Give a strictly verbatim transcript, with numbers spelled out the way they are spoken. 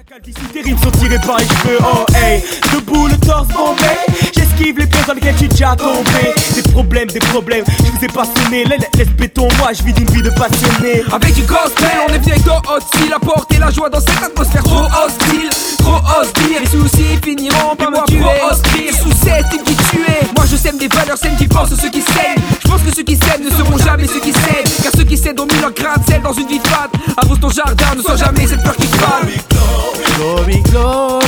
Ta calvitie, tes rimes sont tirées par les cheveux, oh hey. Debout, le torse bombé, j'esquive les pièges dans lesquels tu es déjà tombé. Des problèmes, des problèmes, je vous ai pas sonné. Laisse béton, moi je vis d'une vie de passionné. Avec du gospel, on est venu avec nos hostile. Apporter la joie dans cette atmosphère trop hostile. Trop hostile, les soucis finiront par me tuer. Hostile, sous cette île qui tuait. Moi je sème des valeurs saines qui pensent ceux qui saignent. Je pense que ceux qui saignent ne seront jamais ceux qui cèdent. Car ceux qui cèdent ont mis leur grain de sel dans une vie fade. Arrose ton jardin, ne sois jamais cette peur qui fade. Glory, glory.